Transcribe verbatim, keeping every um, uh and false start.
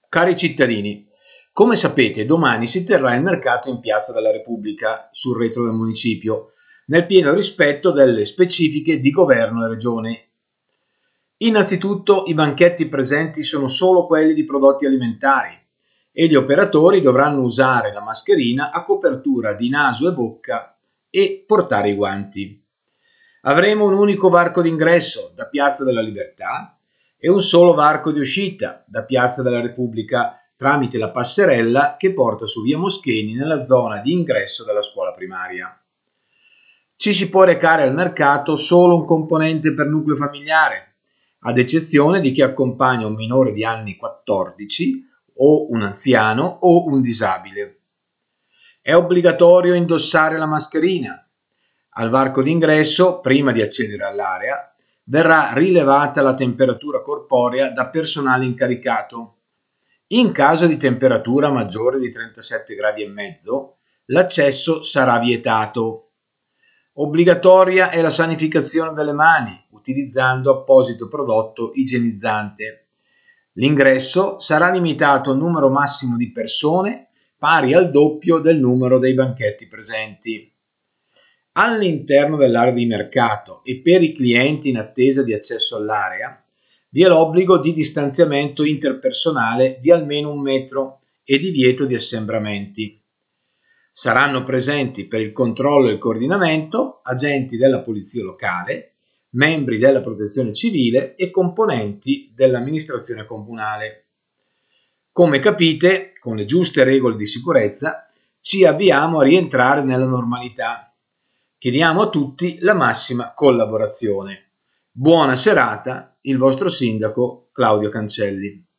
Cari cittadini, come sapete domani si terrà il mercato in Piazza della Repubblica, sul retro del municipio, nel pieno rispetto delle specifiche di governo e regione. Innanzitutto i banchetti presenti sono solo quelli di prodotti alimentari e gli operatori dovranno usare la mascherina a copertura di naso e bocca e portare i guanti. Avremo un unico varco d'ingresso da Piazza della Libertà e un solo varco di uscita da Piazza della Repubblica tramite la passerella che porta su via Moschini nella zona di ingresso della scuola primaria. Ci si può recare al mercato solo un componente per nucleo familiare, ad eccezione di chi accompagna un minore di anni quattordici o un anziano o un disabile. È obbligatorio indossare la mascherina. Al varco d'ingresso, prima di accedere all'area, verrà rilevata la temperatura corporea da personale incaricato. In caso di temperatura maggiore di trentasette gradi e mezzo, l'accesso sarà vietato. Obbligatoria è la sanificazione delle mani, utilizzando apposito prodotto igienizzante. L'ingresso sarà limitato a un numero massimo di persone pari al doppio del numero dei banchetti presenti. All'interno dell'area di mercato e per i clienti in attesa di accesso all'area vi è l'obbligo di distanziamento interpersonale di almeno un metro e divieto di assembramenti. Saranno presenti per il controllo e il coordinamento agenti della polizia locale, membri della protezione civile e componenti dell'amministrazione comunale. Come capite, con le giuste regole di sicurezza, ci avviamo a rientrare nella normalità. Chiediamo a tutti la massima collaborazione. Buona serata, il vostro sindaco Claudio Cancelli.